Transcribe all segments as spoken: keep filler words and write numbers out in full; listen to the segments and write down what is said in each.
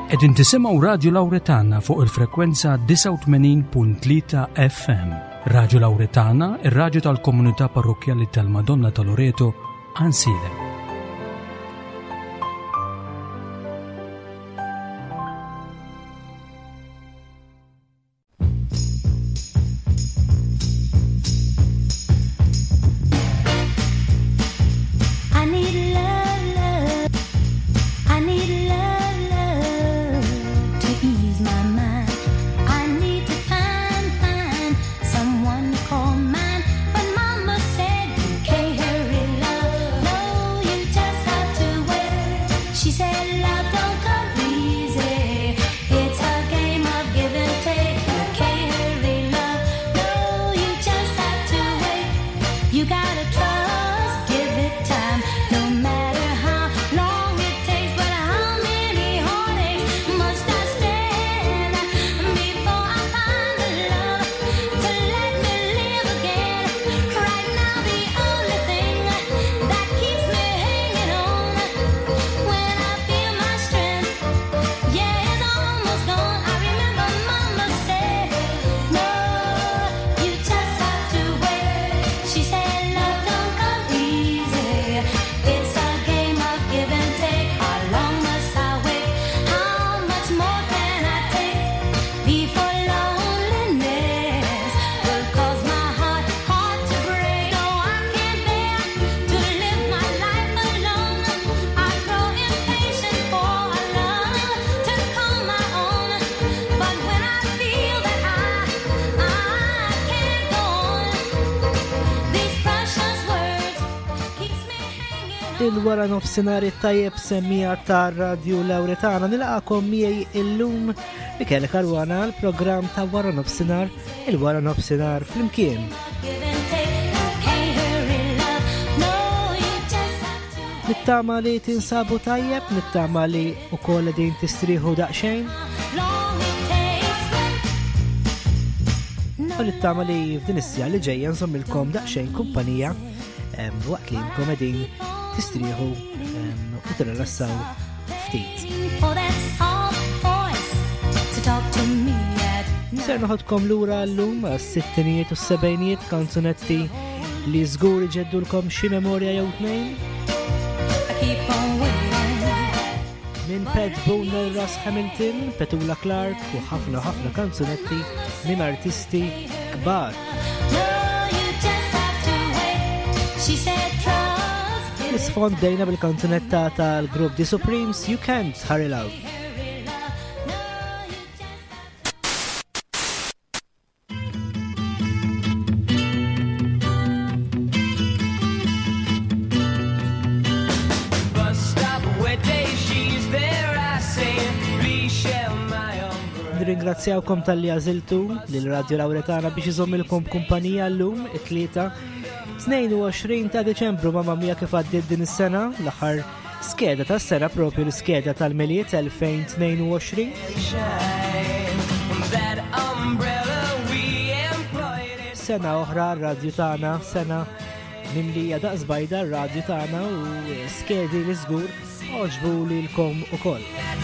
Qegħdin tisimgħu Radio Lawretana fuq il-frekwenza tisa' u tmenin punt tlieta F M. Radio Lawretana, ir-radju tal-Komunità Parrokjali tal-Madonna ta' Loreto, Ansile. Il-wara nofsinhar it-tajjeb semmija tar Radio Lawretana nilqakom miegħi illum Mikel Karwana l-programm ta' wara nofsinhar il-wara nofsinhar flimkien. Nittama li tinsabu tajjeb, nittama li wkoll din tistrieħu daqsxejn. U nittama li f'din is-sija li ġejja nżommilkom daqsxejn kumpanija waqt li nkom qegħdin tistrieħu u tirrilassaw ftit. Ser noħodkom lura llum għas-sittinijiet u s-sebgħinijiet kanzunetti li żgur iġeddulkom xi memorja jew tnejn. Minn Pat Boone Russ Hamilton, Petula Clark u ħafna ħafna kanzunetti minn artisti kbar. Nisfond dejna bil-kanzunetta tal-grupp The Supremes, You Can't Hurry Love. Nirringrazzjawkom tal-li għażiltu lill-Radio Lawretana biex iżommilkom kumpanija llum it-tlieta tnejn u għoxrin ta' Deċembru mamma mija kif għaddiet din is-sena, l-aħħar skeda tas-sena propju l-skeda tal-miliet elfejn u tnejn u għoxrin. Sena oħra r-radju tagħna, sena mimlija daqs bajda r-radju tagħna u skedi li żgur oġbu lilkom ukoll.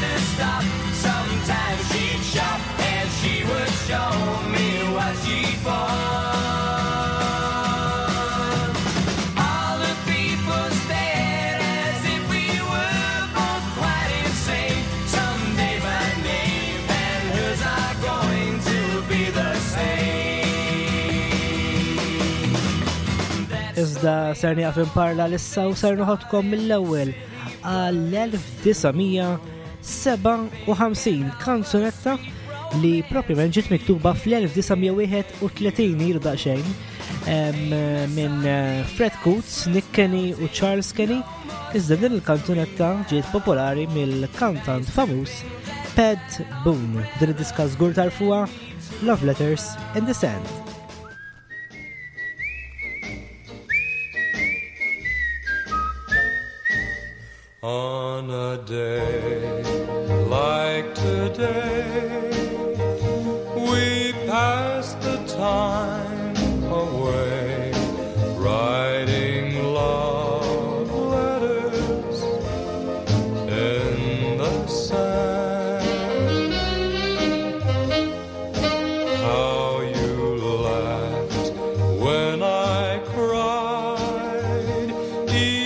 Iżda ser nieqaf imparla l-issa u ser noħodkom mill-ewwel għall-elf tisamija seba' u ħamsin kanzunetta li propjament ġiet miktuba fl-elf tisamija wieħed u tletin jirda xejn minn Fred Coots, Nick Kenny u Charles Kenny. Iżda din il-kanzunetta ġiet popolari mill-kantant famuż Pat Boone. Din id-diska żgur tarfuha Love Letters in the Sand. On a day like today, we pass the time away, writing love letters in the sand.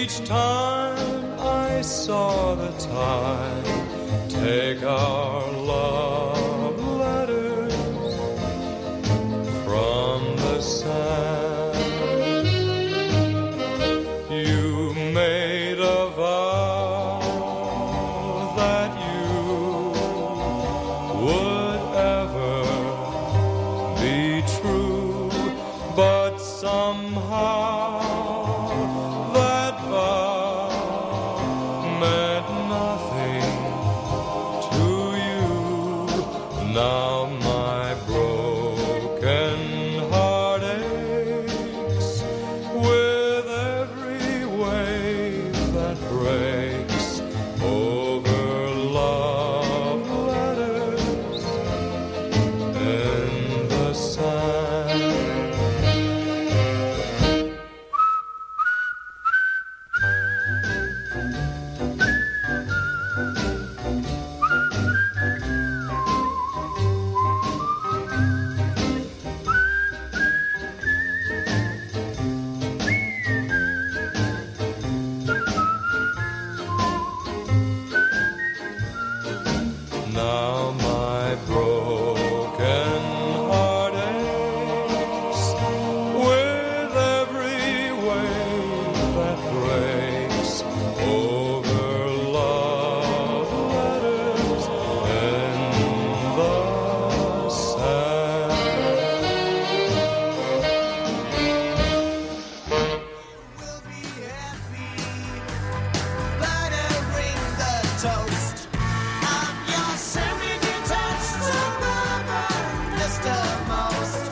each time I saw the tide take our love letters from the sand. You made a vow that you would ever be true, but somehow that vow meant nothing to you. Now my broken heart aches with every wave that breaks over love letters in the sand. Now my broken heart aches with every wave that breaks over love letters in the sand. We'll be happy, buttering the toast of your semi-detached suburban Mister Most.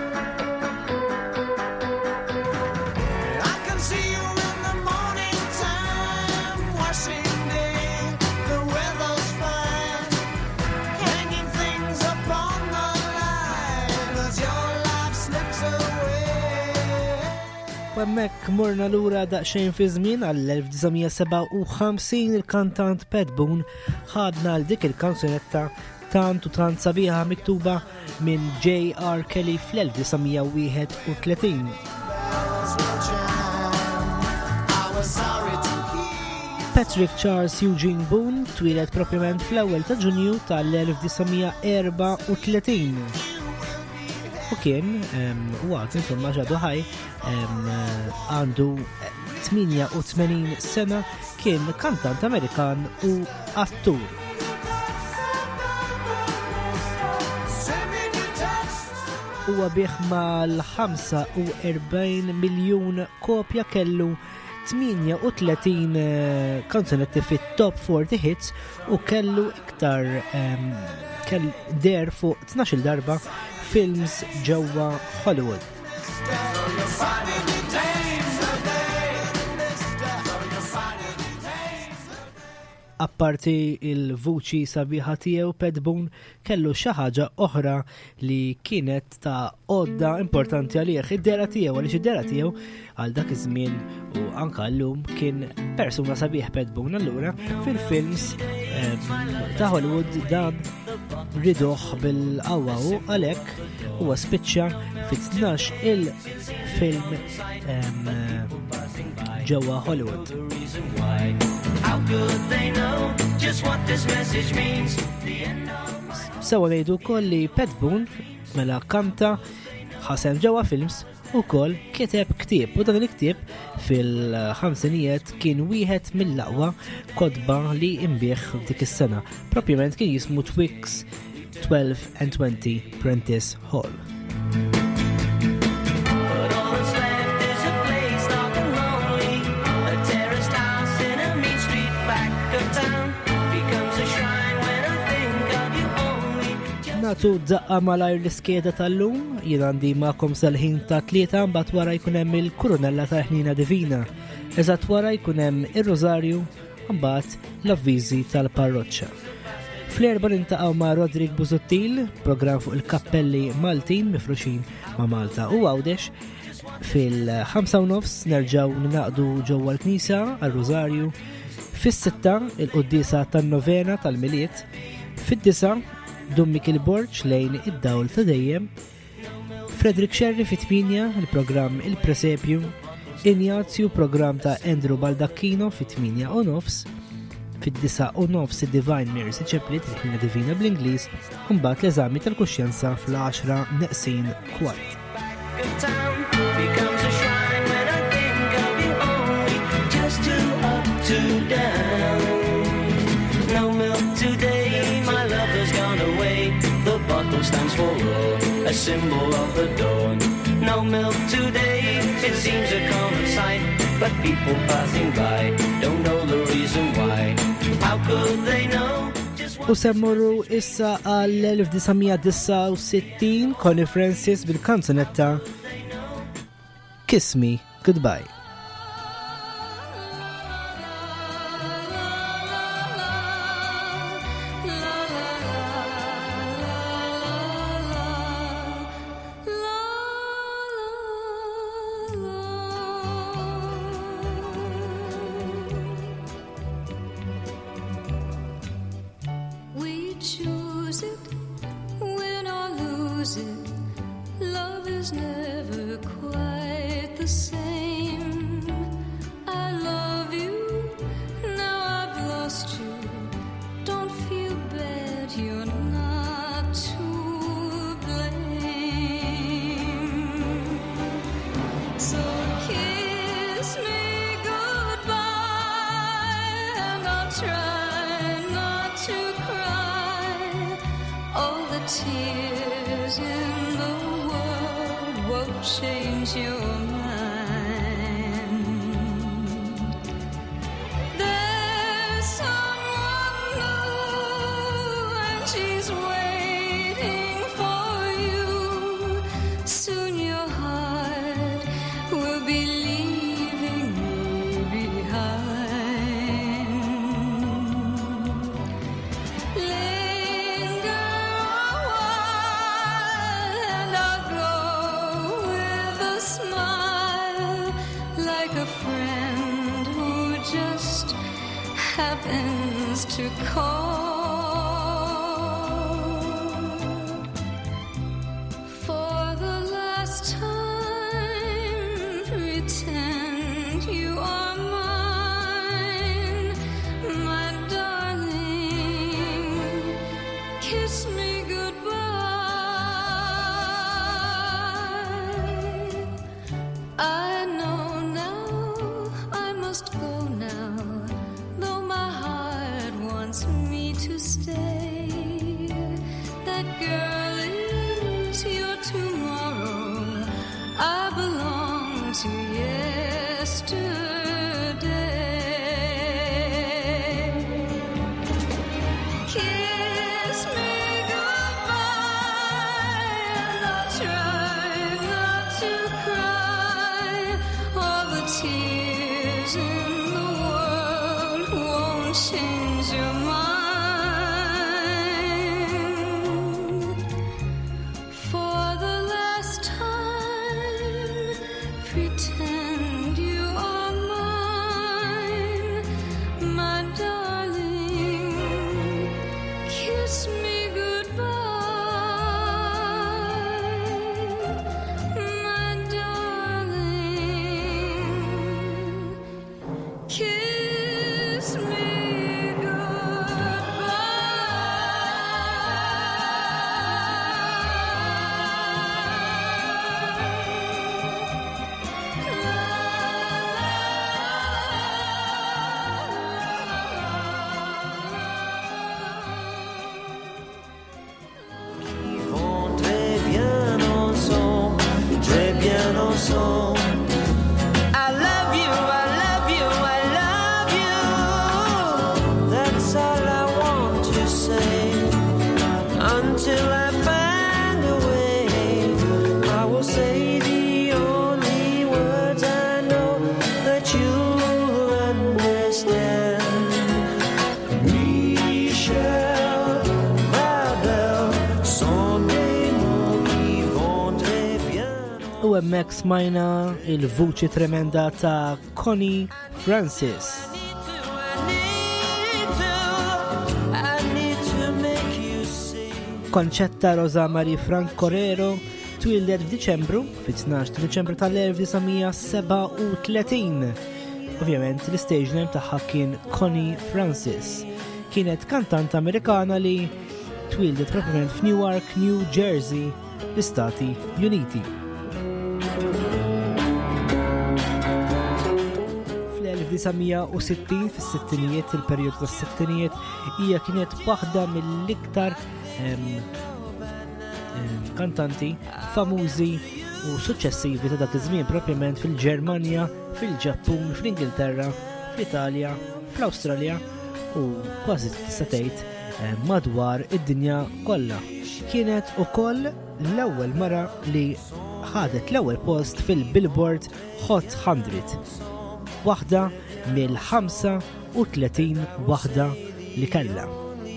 I can see you in the morning time, washing day, the weather's fine, hanging things up on the line as your life slips away. Wemmek morna lura daqsxejn fi żmien għall-elf-tisa' il-kantant Pat Boone ħadna l dik il-kanzunetta tant u tant sabiħa miktuba minn J R Kelly fl-elf-tisa' I was sorry to hear. Patrick Charles Eugene Boone twilet propjament fl-ewwel ta' Ġunju tal-elf-tisa' u kien u għad insomma ġadu ħaj għandu tminja u tmenin sena, kien kantant Amerikan u attur. Huwa bieħ mal-ħamsa u erbgħin miljun kopja, kellu tminja u tletin kanzunetti fit-top forty hits u kellu iktar kell der fuq tnax-il darba films ġewwa Hollywood. Apparti il-vuċi sabiħa tiegħu, Pat Boone kellu xi ħaġa oħra li kienet ta' għodda importanti għalih, id-dera tiegħu għaliex id-dera tiegħu għal dak iż-żmien u anke llum kien persuna sabiħ Pat Boone. Allura fil-films ta' Hollywood dan riduh bil-qawwa u għalhekk huwa spiċċa fi tnax il-film ġewwa Hollywood. Sewa ngħidu wkoll li Pat Boone mela kanta ħasem ġewwa films u koll kiteb ktieb u dan il-ktieb fil-ħamsinijiet kien wieħed mill-aqwa kodba li imbieħ dik is-sena. Propjament kien jismu Twix twelve and twenty Prentice Hall. Natu daqqa malajr l-iskeda tal-lum, jien għandi ma'kom sal-ħin ta' tlieta, mbagħad wara jkun hemm il-kurunella ta' ħnina divina. Eżatt wara jkun hemm ir-rożarju, mbagħad l-avviżi tal-parroċċa. Fl-erba' nintaqgħu ma' Rodrik Busuttil, programm fuq il-kappelli Maltin mifruxin ma' Malta u Għawdex. Fil-ħamsa u nofs nerġgħu ninaqdu ġewwa l-Knisja għar-Rożarju. Fis-sitta il-qudiesa tan-novena tal-Miliet. Fid-disa' Dummik il-Borġ lejn id-dawl ta' dejjem. Frederick Sherry fit-tminja il-programm Il-Presepju. Ignazju program ta' Andrew Baldacchino fit-tminja u nofs, fid-disa u nofs id-Divine Mercy Chaplet il-ħina divina bl-Ingliż, u mbagħad l-eżami tal-kuxjenza fl-għaxra neqsin kwart. Stands for love, a symbol of the dawn. No milk today, it seems a common sight, but people passing by don't know the reason why. How could they know? U semmurru issa għal nineteen Connie Francis bil-kanzunetta Kiss Me Goodbye. Tears in the world won't change your mind. There's someone new and she's waiting for you. Soon your heart will be leaving me behind. Happens to call for the last time. Pretend you are mine, my darling. Kiss me goodbye. I know now I must go now. Me to stay. That girl is your tomorrow. I belong to yesterday. Kiss me goodbye, and I'll try not to cry. All the tears in the world won't change your mind. Pretend you are mine, my darling. Kiss me goodbye, my darling. Kiss me I love you, I love you, I love you. That's all I want to say. Until I find a way, I will say the only words I know that you'll understand. Michel Babel, son des mots qui vont très bien. U hemmhekk smajna il-vuċi tremenda ta' Connie Francis. Konċetta Rosa Marie Frank Correro twildet f'Diċembru, fit-tnax ta' Diċembru tal-elf tisa' seba' u tletin. Ovvjament l-stage name tagħha kien Connie Francis. Kienet kantanta Amerikana li twildet propjament f'Newark, New Jersey, l-Istati Uniti. fl-elf tisa' sittin, fis-sittinijiet, il-perjodu tas-sittinijiet, hija kienet waħda mill-iktar kantanti famużi u suċċessivi ta' dak iż-żmien propjament fil-Ġermanja, fil-Ġappun, fl-Ingilterra, fl-Italja, fl-Awstralja u kważi tista' tgħid madwar id-dinja kollha. Kienet ukoll l-ewwel mara li ħadet l-ewwel post fil-Billboard Hot one hundred. Waħda mill-ħamsa u tletin waħda li kellha.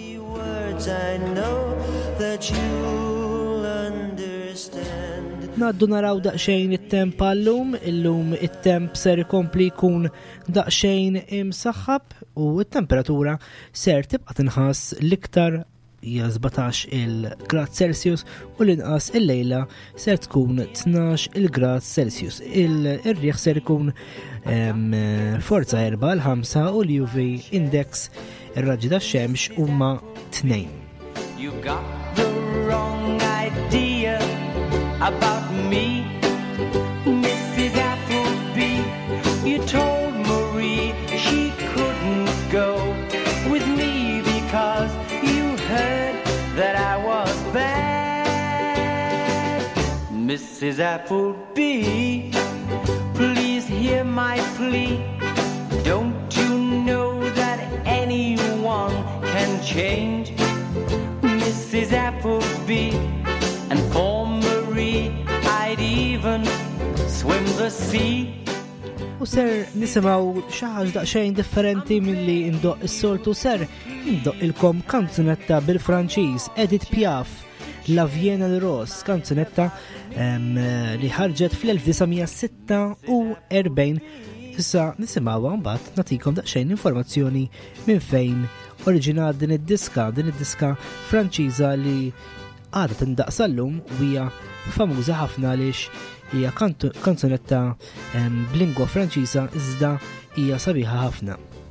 Naddu naraw daqsxejn it-temp għallum, illum it-temp ser ikompli jkun daqsxejn imsaħħab u t-temperatura ser tibqa' tinħass l-iktar hija sebgħatax il-grad Celsius u l-inqas il-lejla ser tkun tnax il-grad Celsius. Il-rieħ ser ikun forza erba' l ħamsa u l-U V index ir-raġġi tax-xemx huma tnejn. You got the wrong idea about me, Missus Appleby. You told Marie she couldn't go with me because you heard that I was bad. Missus Appleby, please hear my plea. Don't you know that anyone can change? Missus Appleby, and for Marie I'd even swim the sea. U ser nisimaw xaħġ daqsxejn differenti milli indoq is-soltu, ser indoq ilkom kanzunetta bil-Franċiż Edith Piaf, La Viena l Ros, kanzunetta li ħarġet fl-elf tisa' sitta u erbgħin. Issa nisimgħuha mbagħad nagħtikom daqsxejn informazzjoni minn fejn oriġinat din id-diska, din id-diska Franċiża li għadha tindaqsa llum u hija famuża ħafna għaliex hija kanzunetta b'lingwa Franċiża iżda hija sabiħa ħafna.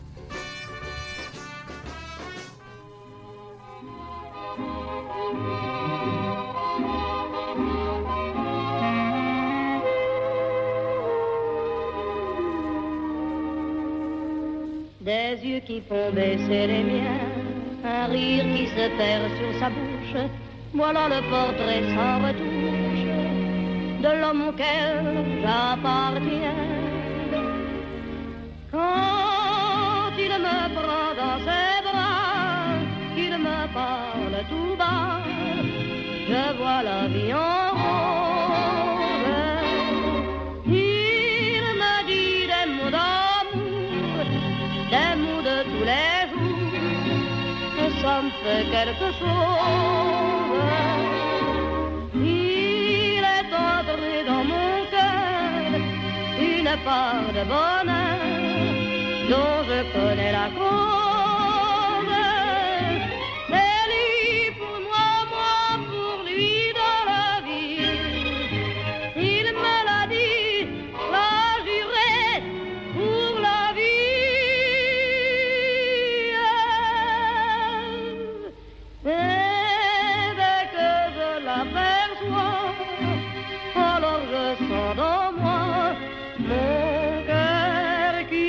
Des yeux qui font baisser les miens, un rire qui se perd sur sa bouche, voilà le portrait sans retouche de l'homme auquel j'appartiens. Quand il me prend dans ses bras, qu'il me parle tout bas, je vois la vie en rose. Il me dit des mots d'amour, des mots de tous les jours, que ça me fait quelque chose. Il est entré dans mon cœur une part de bonheur dont je connais la cause. C'est lui pour moi, moi pour lui dans la vie. Il me l'a dit, l'a juré pour la vie. Et dès que je l'aperçois, alors je sens dans moi mon cœur qui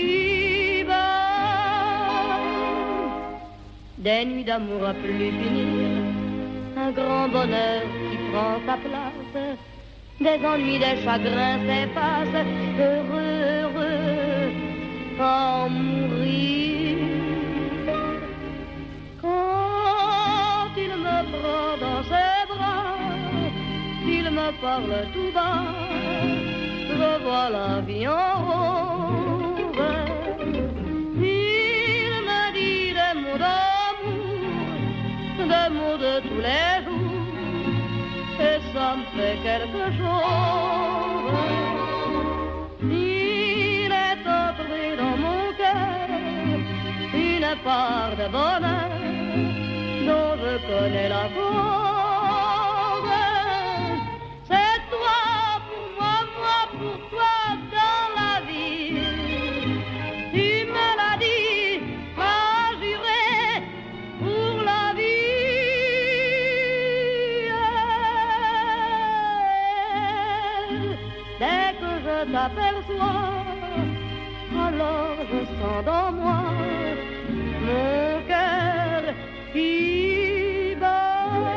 bat. Des nuits d'amour à plus finir, un grand bonheur qui prend sa place, des ennuis, des chagrins s'effacent, heureux, heureux, en mourir. Quand il me prend dans ses bras, il me parle tout bas, je vois la vie en rose. Il me dit des mots d'amour, des mots de tous les jours, et ça me fait quelque chose. Il est entré dans mon cœur une part de bonheur dont je connais la cause. C'est m'aperçois, alors je sens dans moi mon cœur qui bat.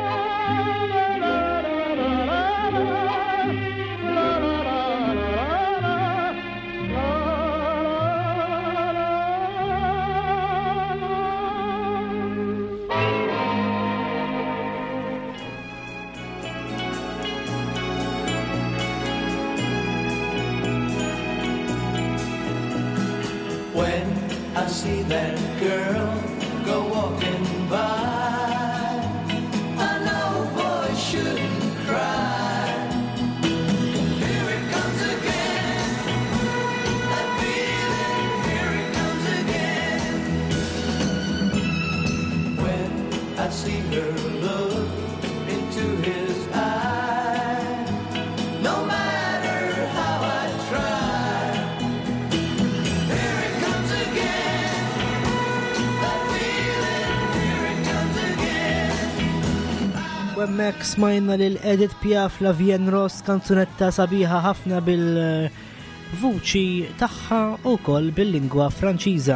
When I see that girl go walking by, I know boys shouldn't cry. Here it comes again, that feeling, here it comes again. When I see her look into his eyes, no matter how I try, here it comes again, that feeling, here it comes again. Wemmek smajna lil Edith Piaf la Vien Ross, kanzunetta sabiħa ħafna bil-vuċi tagħha u koll bil-lingwa Franċiża.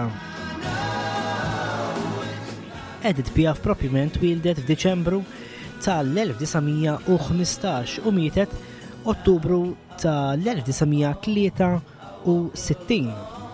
Edith Piaf propjament wildet f'Diċembru tal-elf tisa' u ħmistax u mietet Ottubru tal-elf tisa' tlieta u sittin.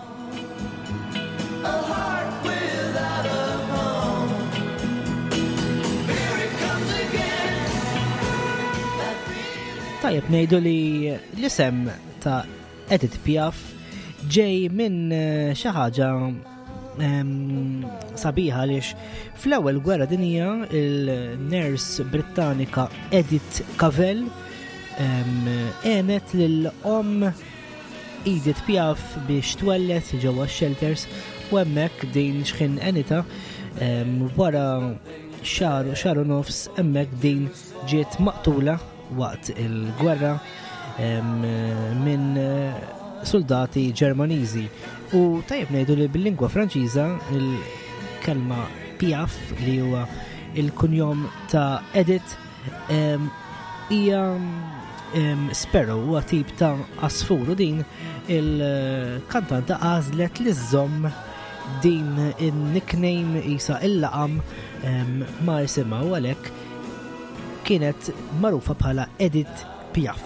A heart without a home, here it comes again, that feeling. Tajjeb ngħidu li l-isem ta' Edith Piaf ġej minn eh, xi ħaġa em, sabiħa għaliex fl-ewwel gwerra dinjija il-nurse Brittanika Edith Cavell em, għenet lill-omm Edith Piaf biex twellet ġewwa shelters u hemmhekk din x'kien għenita em, wara xahar xahar u nofs hemmhekk din ġiet maqtula waqt il-gwerra em, minn eh, soldati Ġermaniżi. U tajjeb ngħidu li bil-lingwa Franċiża il-kelma Piaf li huwa il-kunjom ta' Edith em, hija em, sparrow, huwa tip ta' asfur u din il-kantanta għażlet li żomm din il-nickname isa il-laqam em, ma' isimha u għalhekk kienet magħrufa bħala Edith Piaf.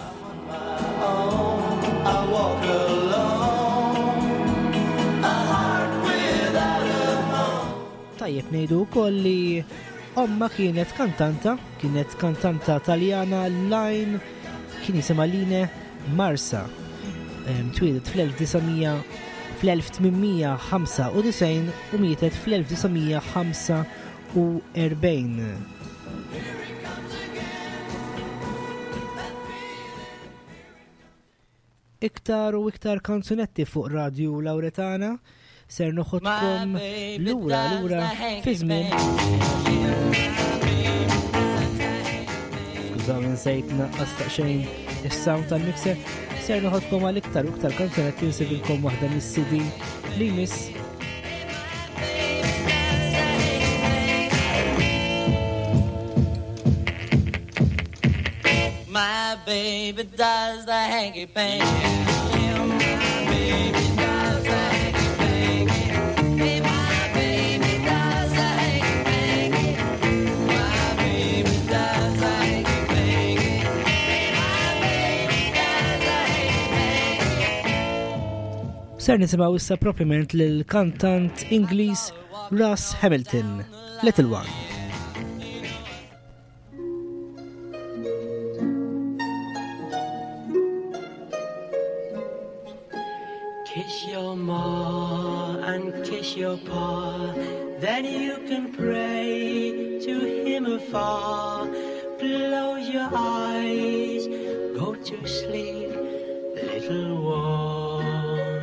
I walk alone, a heart without a home. Tajjeb ngħidu wkoll li omma kienet kantanta, kienet kantanta Taljana Line, kien jisimha Line Marsa. Em, Twilet fl-elf tisa' fl-elf tminmija ħamsa u disgħin u mietet fl-elf tisa' ħamsa u erbgħin. Iktar u iktar kanzunetti fuq Radio Lauretana ser noħodkom lura lura fi żmien. Skużaw insejt naqqas xejn is-sound tal-mixer, ser noħodkom għal iktar u iktar kanzunetti nsibilkom waħda mis-C D li miss My baby does the hanky panky. My baby does the hanky panky. My baby does the hanky panky. My baby does the hanky panky. My baby does the hanky panky. ser nisimgħu issa propjament lil kantant Ingliż Russ Hamilton, Little One. Kiss your ma and kiss your pa, then you can pray to him afar. Close your eyes, go to sleep, little one.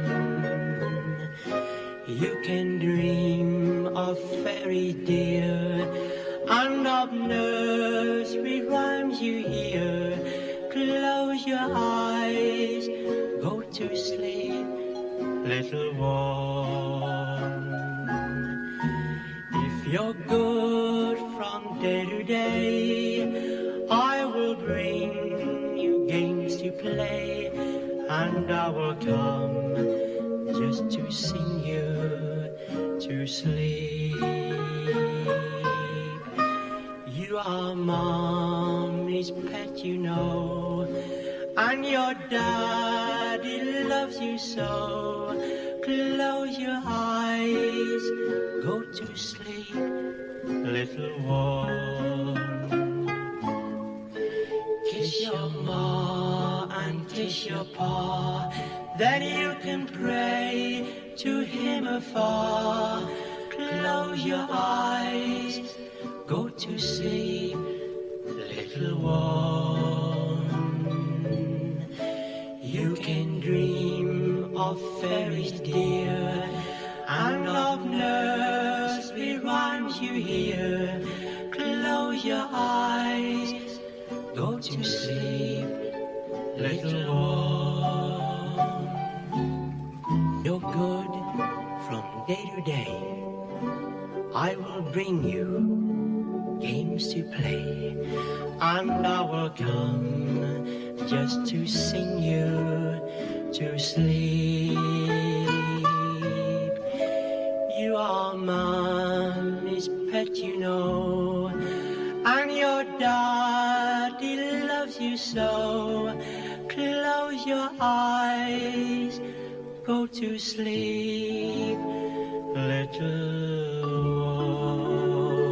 You can dream of fairy dear and of nursery rhymes you hear. Close your eyes, go to sleep, little one. If you're good from day to day, I will bring you games to play and I will come just to sing you to sleep. You are mommy's pet, you know, and your daddy loves you so. Close your eyes, go to sleep, little one. Kiss your ma and kiss your pa, then you can pray to him afar. Close your eyes, go to sleep, little one. You can dream of fairies dear, and of nursery rhymes you hear. Close your eyes, go to sleep, little one. You're good from day to day. I will bring you games to play, and I will come just to sing you to sleep. You are mommy's pet, you know, and your daddy loves you so. Close your eyes, go to sleep, little one.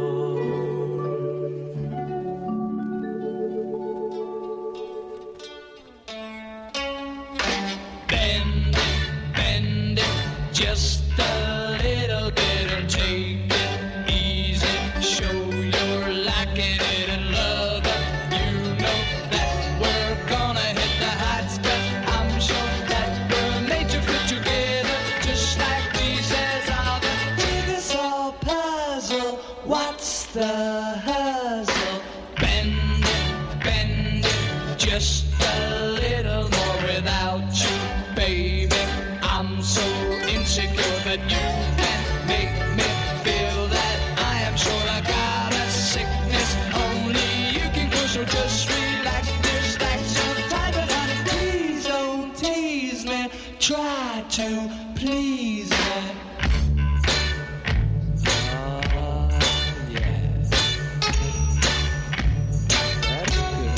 Bend it, bend it, just a little bit, and take it easy. Show you're liking it and love it. You know that we're gonna hit the heights, but I'm sure that we're made to fit together, just like pieces of a jigsaw puzzle. What's the hustle? Bend it, bend it, just a little more without you, baby. I'm so insecure that you can make me feel that I am sure I got a sickness only you can cure. So just relax, just like some time, but honey, please don't tease me. Try to please me. Oh, yeah. That's good.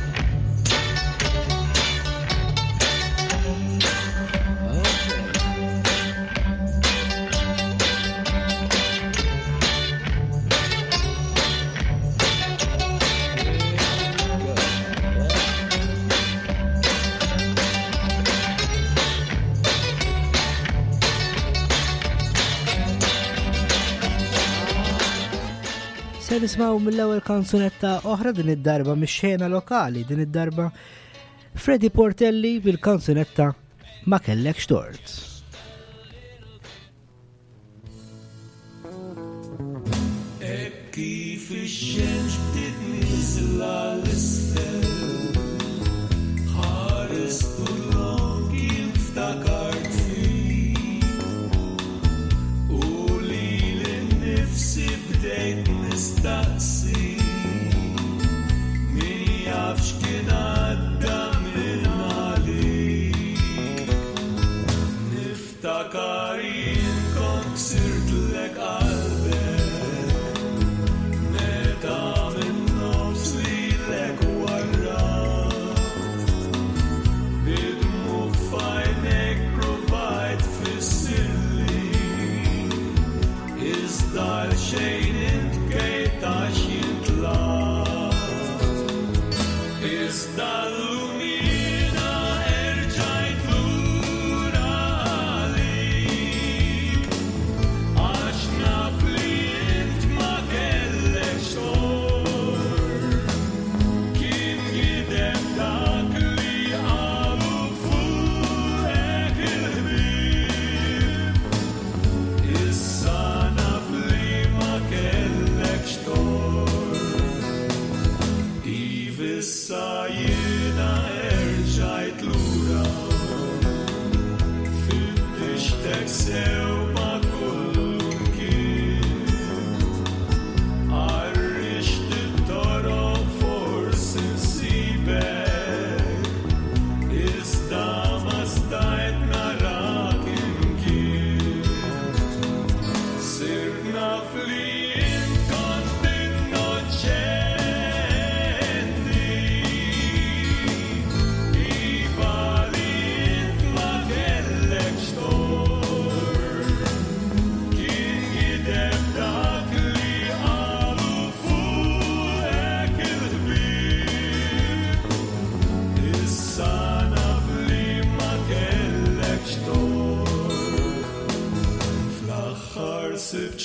Se nismaw mill-ewwel kanzunetta oħra din id-darba mix-xena lokali, din id-darba Freddie Portelli bil-kanzunetta Ma kellekx tort. Kif ix-xemx bdiet nisla l-isfel, ħares tullok inftakart fik, u li l-nifsi bdejt nistaqsi, min jaf x'kien għadda minn għalik. Niftakar jien kont ksirtlek qalbek, meta minn nofs lilek warrat, bid-dmugħ f'għajnek provajt fissirli, iżda l-xejn int kejt għax jintlat. Iżda llum jiena erġajt lura għalik, għax naf li int ma kellekx tort. Kien jidher dak li qalu fuqek il-ħbieb, issa naf li ma kellekx tort. Iv issa jien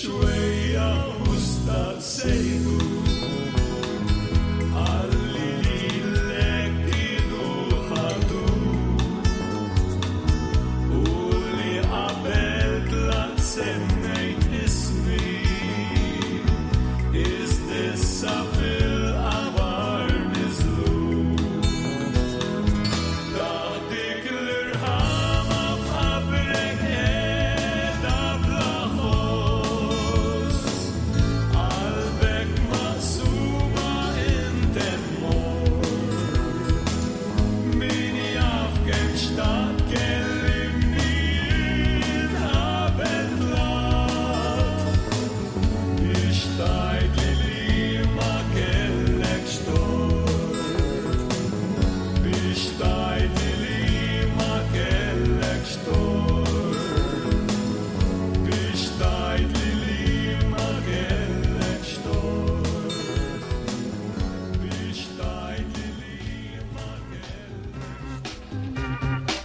شوية مستقسيته علي لكن وخطو واللي قبلت لك سميت اسمي Is this a fil abar nizlu Taħdik l-irħama f'qabrek edha bla-ħoss Qalbek maqsuma inti tmur Min jaf kemm xtaqt kellimni inqabel tlat biex tgħidli li ma kellekx tor biex tgħidli li ma kellekx tor biex tgħidli li ma kellekx tor biex tgħidli li ma kellekx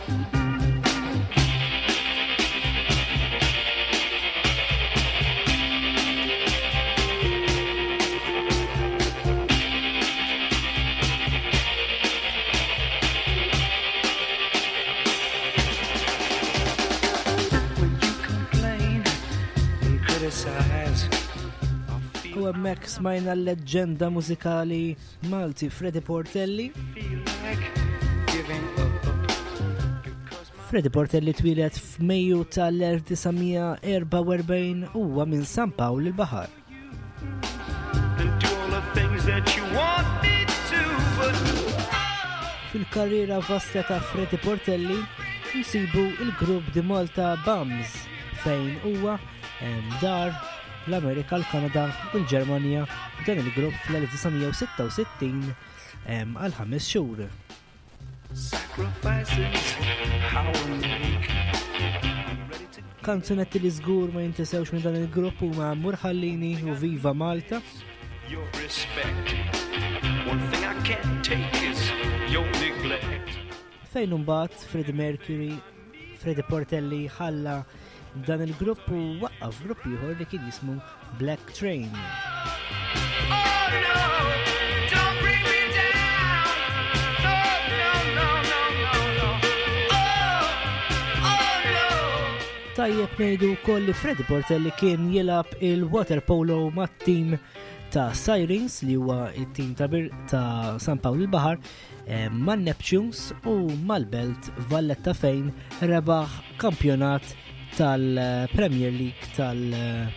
Complain and criticize. U hemmhekk smajna l-leġġenda mużikali Malti Freddie Portelli. Feel like giving up. Freddie Portelli twilet f'Mejju tal-1944 huwa minn San Pawl il-Baħar. And do all the things that you want me to, but Fil-karriera vasta ta' Freddie Portelli nsibu il-grupp di Malta Bums fejn huwa em, dar l-Amerika, l-Kanada u l-Ġermanja b'dan il-grupp fl-1966 em, għal ħames xhur. sacrifices how we make. Ready to Kanzunetti li żgur ma jintisewx minn dan il-grupp huma Murħallini u Viva Malta. your respect. One thing I can't take is your neglect. Fejn imbagħad Freddie Mercury, Freddie Portelli ħalla dan il-grupp u waqqaf grupp ieħor li kien jismu Black Train. Oh no, don't bring me down. No, no, no, no, no, no. Oh, oh no. Tajjeb ngħidu wkoll li Freddie Portelli kien jilab il-water polo mat-tim ta' Sirens li huwa it-tim ta' bir ta' San Pawl il-Baħar eh, man Neptunes u mal-Belt Valletta fejn rebaħ kampjonat tal-Premier League tal-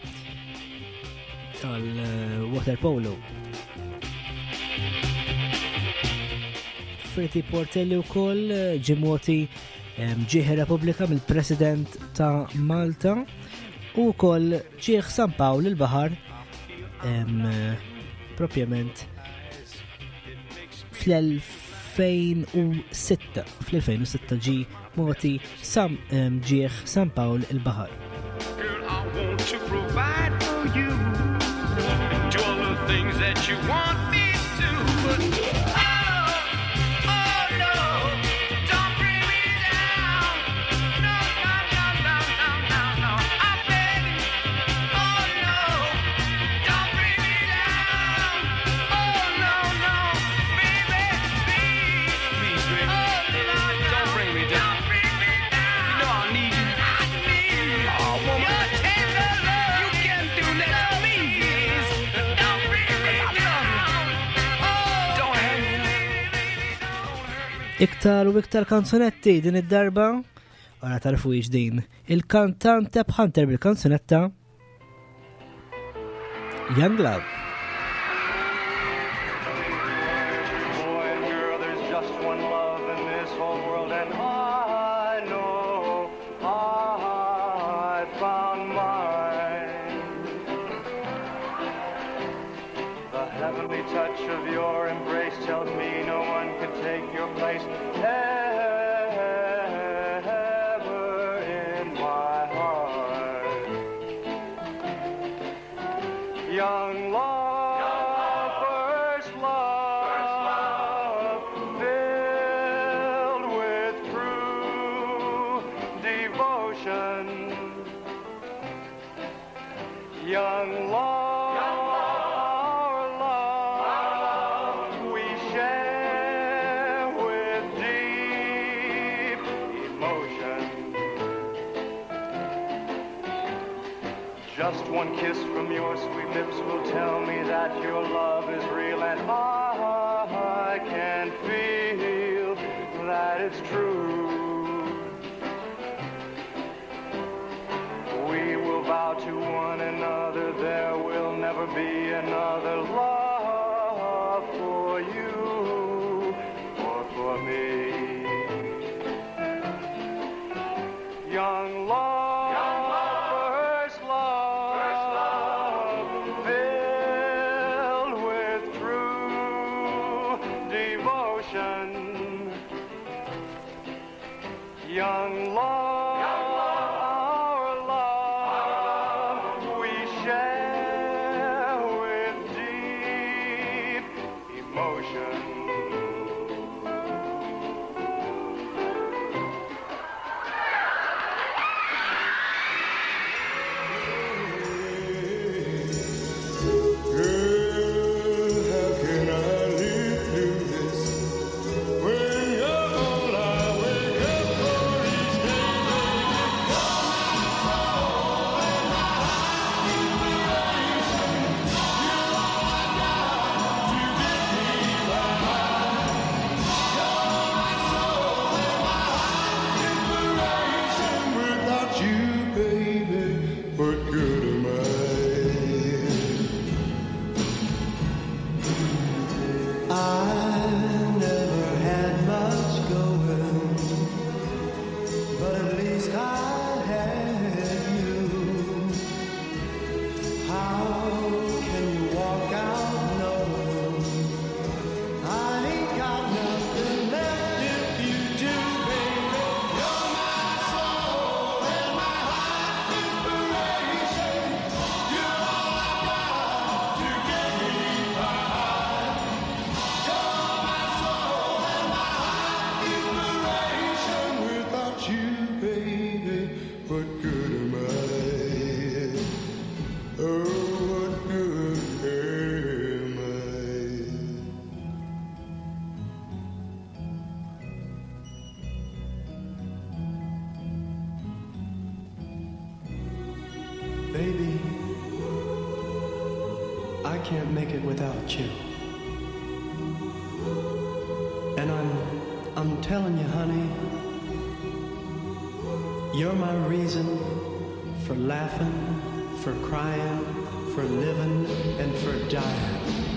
tal-water polo. Freddie Portelli wkoll ġimwoti ġieħ Repubblika mill-President ta' Malta u wkoll ġieħ San Pawl il-Baħar em, propjament fl-2006 fl-2006 ġi moti Sam em, ġieħ San Pawl il-Baħar. Girl, I want to provide for you. Do all the things that you want me to, but oh, oh no, don't bring me down. No, no, no, no, no, no, no. I'm begging. Oh no, don't bring me down. Oh no, no, baby, please, please, baby. Oh no, don't bring me down. Don't bring me down. You know I need you. I need you. Oh, woman. Your tender love. You can do that to me. Please. Don't bring me down. Oh, don't hurt me. Iktar u iktar kanzunetti din id-darba għara tarfu ix din il-kantant Teb Hunter bil-kanzunetta Young Love. Boy and girl, there's just one love in this whole world, and I know I found mine. The heavenly touch of your embrace tells me no one can take your place ever in my heart. Young love, first love, filled with true devotion. Young Young love, our love, we share with deep emotion. Just one kiss from your sweet lips will tell me that your love is real, and I can feel that it's true. We will vow to one another there will never be another love for you or for me. Young love, first love, filled with true devotion. Young love, our love, we share with deep emotion. Without you, baby, what good am I? I never had much going, but at least I had you. How can you walk out knowing I ain't got nothing left if you do, baby? You're my soul and my heart inspiration. You're all I got to get me by. You're my soul and my heart inspiration. Without you, baby, what good am I? Oh, what good am I? Baby, I can't make it without you. And I'm I'm telling you, honey, you're my reason for laughing, for crying, for living, and for dying.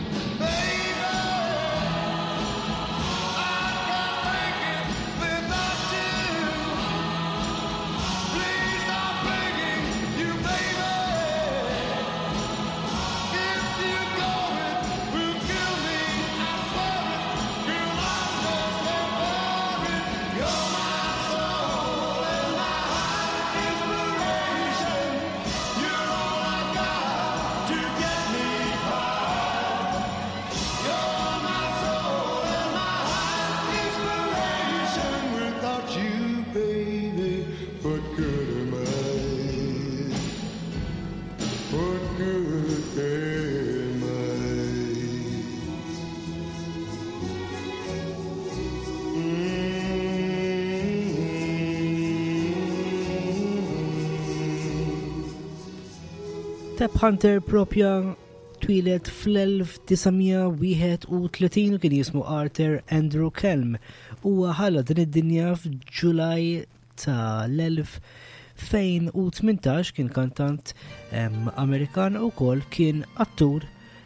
Tab Hunter propja twilet fl-1931 u kien jismu Arthur Andrew Kelm u ħalla din id-dinja f'Ġulaj ta' l-tmintax kien kantant um, Amerikan u kol kien attur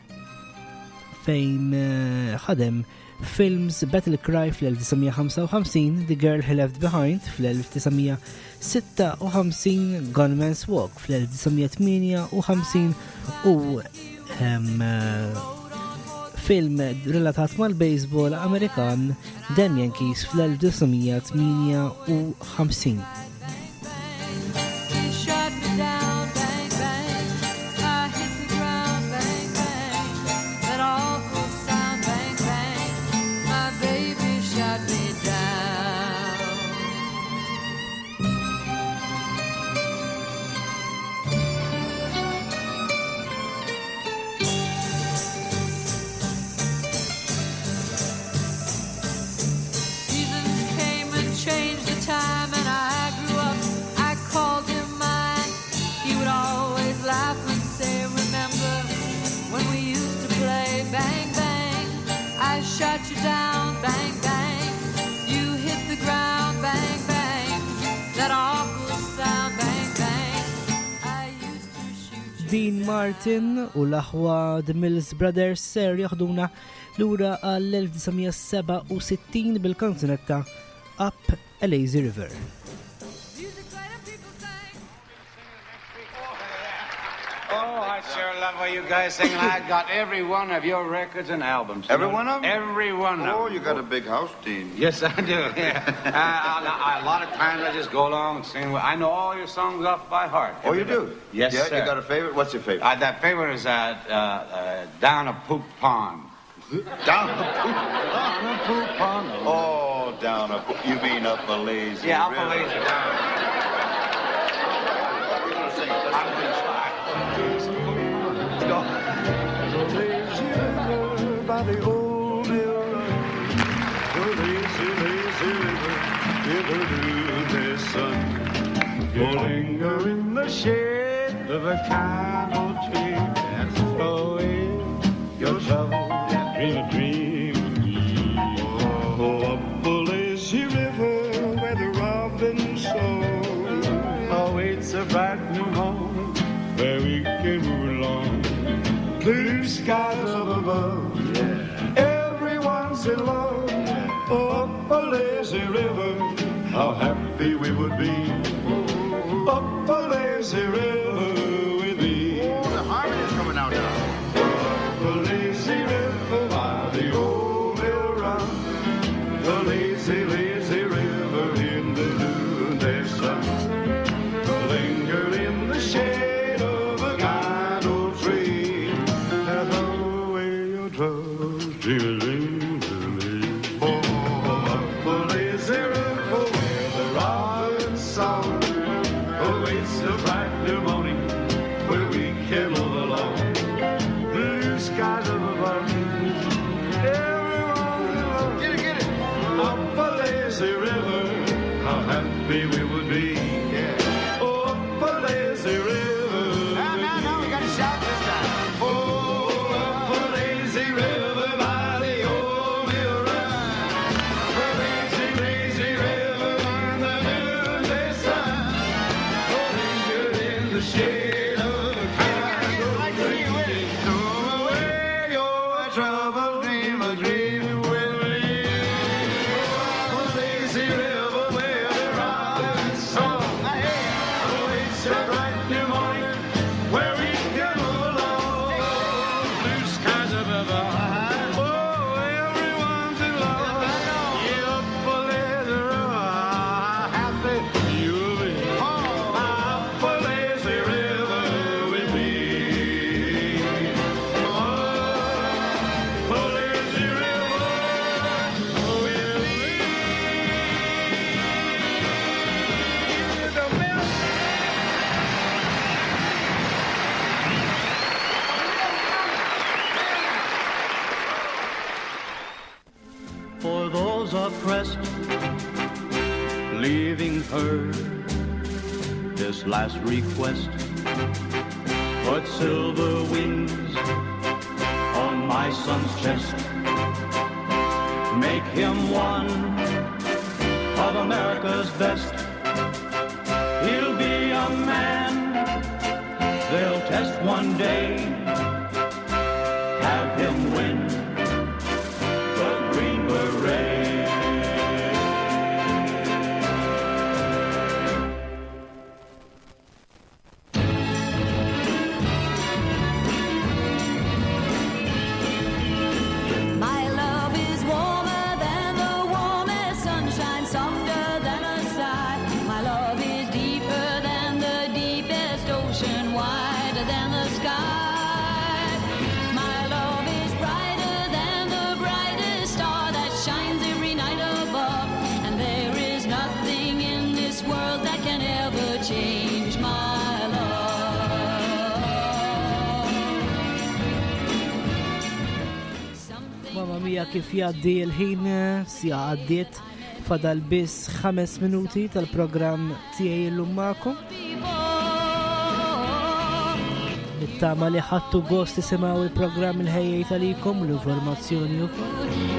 fejn uh, ħadem films Battle Cry fl-1955, The Girl He Left Behind fl-1956, Gunman's Walk fl-1958 u um, uh, film relatat mal-baseball Amerikan Dan Yankees fl-1958. Dean Martin u l-aħwa The Mills Brothers ser jaħduna lura għall-nineteen bil-kanzunetta Up a Lazy River. Oh, I sure love what you guys sing. I got every one of your records and albums. Every one of them? Every one of them. Oh, you got a big house, Dean. Yes, I do. Yeah. uh, I, I, a lot of times I just go along and sing. I know all your songs off by heart. Oh, you do? Yes, yeah, sir. You got a favorite? What's your favorite? Uh, that favorite is uh, uh, uh, Down a Poop Pond. Down a poop, down a poop pond. Oh, down a poop. You mean up a lazy Yeah, up river. a lazy river. By the old mill run, the lazy, lazy river, river noonday sun. You linger in the shade of a camel tree and throw away your trouble, dream a dream. Oh, up a lazy river where the robin song awaits a bright new home where we can move along. Blue skies up above. Everyone's in love, up a lazy river, how happy we would be, up a lazy river with thee. Oh, the harmony's coming out now. Up a lazy river by the old mill run, the lazy, lazy river in the noonday sun, linger in the shade of a kind old tree, and throw away your troubles, dream a dream. We would be, yeah. Oh, up a lazy river. Now, now, now, we gotta shout this time. Oh, up a lazy river by the old mill run. A lazy, lazy river by the noonday sun. Oh, lingered in the shade of a kind of tree. Throw away your trouble, dream a dream with me. Oh, a lazy river. Oppressed, leaving her this last request. Put silver wings on my son's chest. Make him one of America's best. He'll be a man they'll test one day. Have him win the Green Beret. Mija kif jaddi l-ħin sija għaddiet fadal biss ħames minuti tal-programm tiegħi llum magħkom. Nittama li ħadtu gost isimgħu il-programm il-ħejjej talikom u l-informazzjoni wkoll.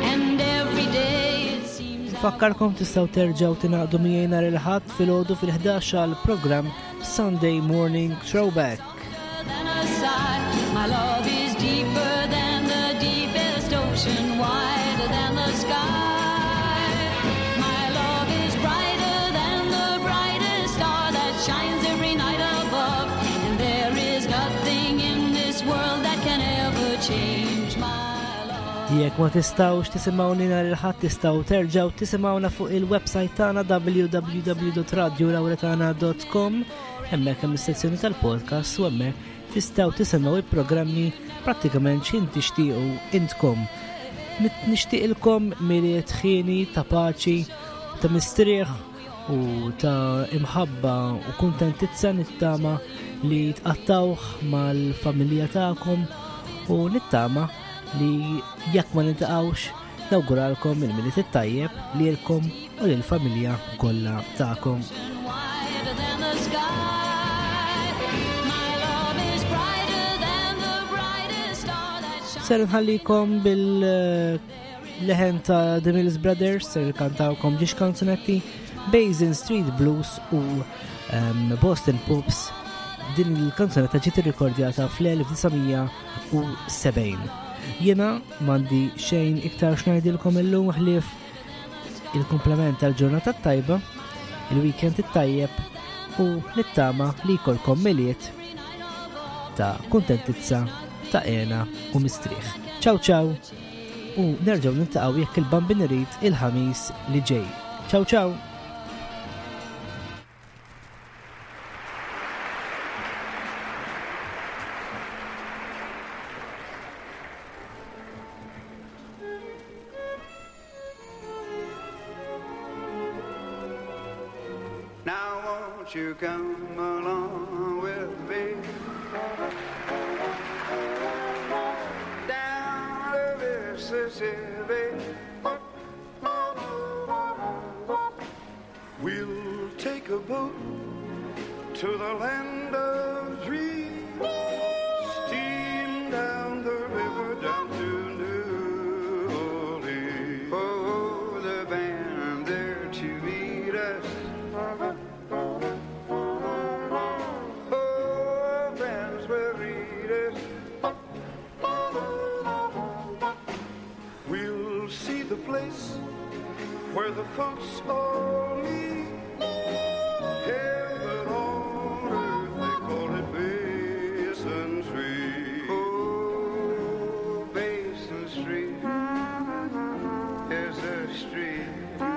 Fakkarkom tistgħu terġgħu tingħaqdu miegħi nhar il-ħadd filgħodu fil-ħdax għall-programm Sunday Morning Throwback. sky. My love is deeper than the deepest ocean, wider than the sky. My love is brighter than the brightest star that shines every night above. And there is nothing in this world that can ever change my love. Jekk ma tistawx tisimgħuni nhar il-ħadd tistgħu terġgħu tisimgħuna fuq il-website tagħna w w w dot radio lauretana dot com. Hemmhekk hemm is-sezzjoni tal-podcast u hemmhekk tistgħu tisimgħu il-programmi prattikament x'in tixtiequ intkom. Nixtieqilkom miliet ħieni ta' paċi, ta' mistrieħ u ta' imħabba u kuntentizza nittama li tqattawh mal-familja tagħkom u nittama li jekk ma niltaqgħux nawguralkom il-miliet it-tajjeb lilkom u lill-familja kollha tagħkom. Wider than the sky. My love is brighter than the brightest star that shines. Ser nħallikom bil-leħen ta' The Mills Brothers, ser kantawkom ġiex kanzunetti Basin Street Blues u um, Boston Pops. Din il-kanzunetta ġiet irrikordjata fl-elf tisa' u sebgħin. Jiena m'għandi xejn iktar x'ngħidilkom illum ħlief il-kumplament tal-ġurnata tajba, il-weekend it-tajjeb u nittama li jkollkom miliet ta' kuntentizza, ta' għena u mistrieħ. Ciao ciao u nerġgħu niltaqgħu jekk il-bambin irid il-ħamis li ġej. Ciao ciao. Now won't you come along with me down the Mississippi? We'll take a boat to the land of dreams, steam down the river down to New Orleans. Oh, the band there to meet us. Oh, bands will read us. We'll see the place where the folks all meet. Heaven on earth, they call it Basin Street. Oh, Basin Street is a street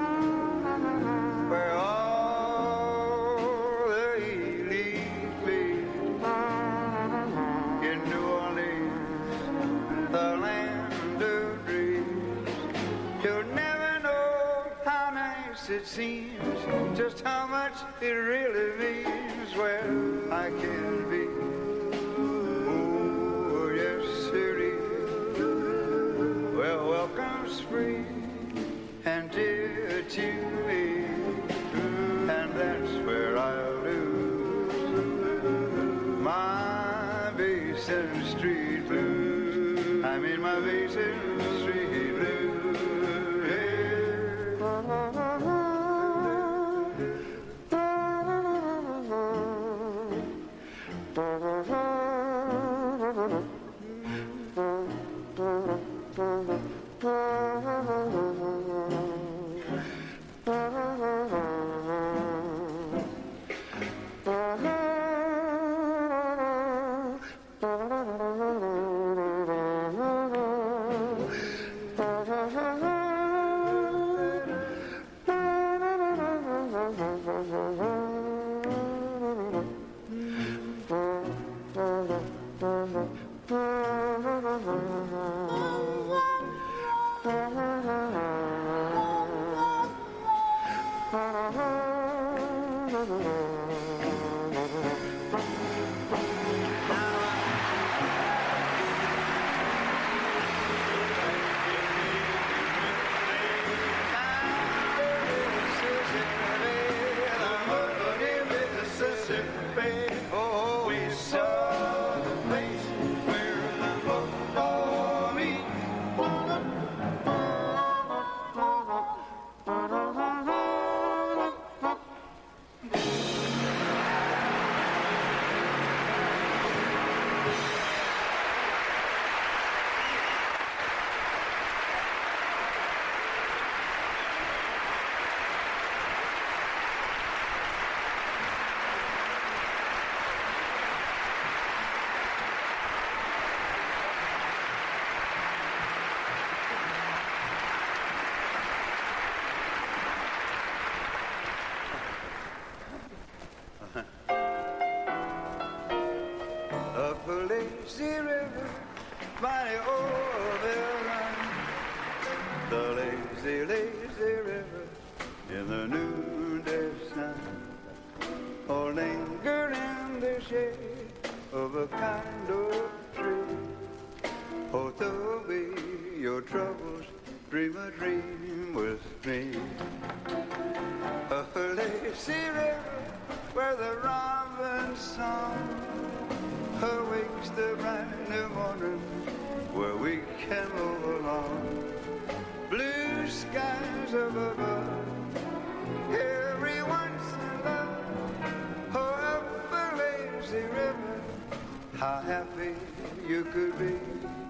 where all the elite meet. In New Orleans, the land of dreams, you'll never know how nice it seems, just how much it really means where I can be. Oh, yes, it is. Well, welcome spring and dear to me, and that's where I'll lose my Basin Street blues. I mean my Basin Street blues. Yeah. mighty Oroville run. The lazy, lazy river in the noonday sun, or linger in the shade of a kind oak tree. Oh, throw me your troubles, dream a dream with me. A lazy river where the robin's song awakes the bright new morning, where we can move along. Blue skies up above, everyone's in love. Oh, up a lazy river, how happy you could be.